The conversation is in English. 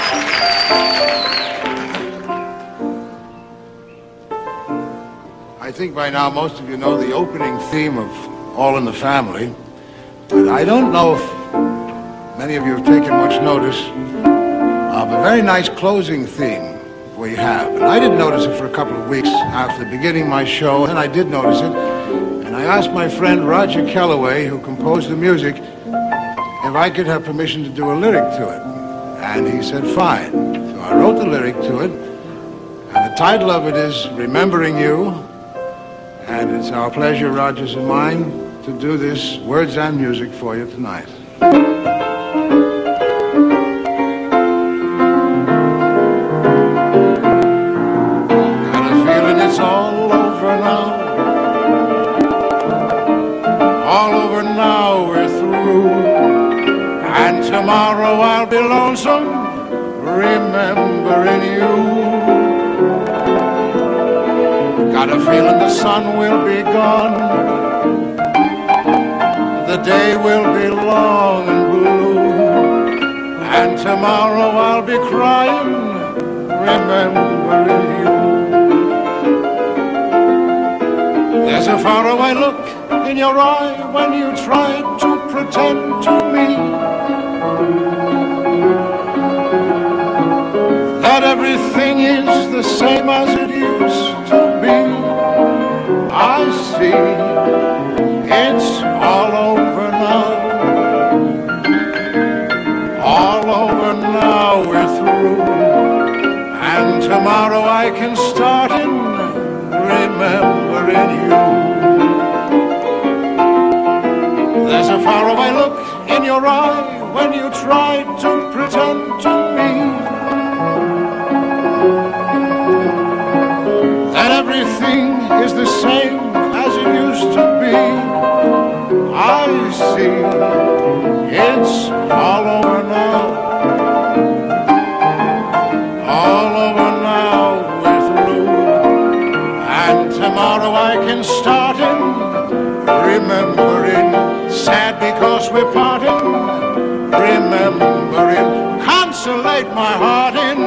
I think by now most of you know the opening theme of All in the Family, but I don't know if many of you have taken much notice of a very nice closing theme we have. And I didn't notice it for a couple of weeks after beginning my show, and I did notice it. And I asked my friend Roger Kellaway, who composed the music, if I could have permission to do a lyric to it. And he said, fine. So I wrote the lyric to it, and the title of it is Remembering You. And it's our pleasure, Roger's and mine, to do this words and music for you tonight. Got a feeling it's all over now. All over now, we're through. And tomorrow I'll be lonesome, remembering you. Got a feeling the sun will be gone, the day will be long and blue, and tomorrow I'll be crying, remembering you. There's a faraway look in your eye when you try to pretend to me that everything is the same as it used to be. I see it's all over now. All over now, we're through. And tomorrow I can start in remembering you. There's a faraway look in your eye when you try to pretend to me that everything is the same as it used to be. I see it's all over now. All over now, we're through. And tomorrow I can start in remembering. Sad because we're parting, remembering. Consolate my heart in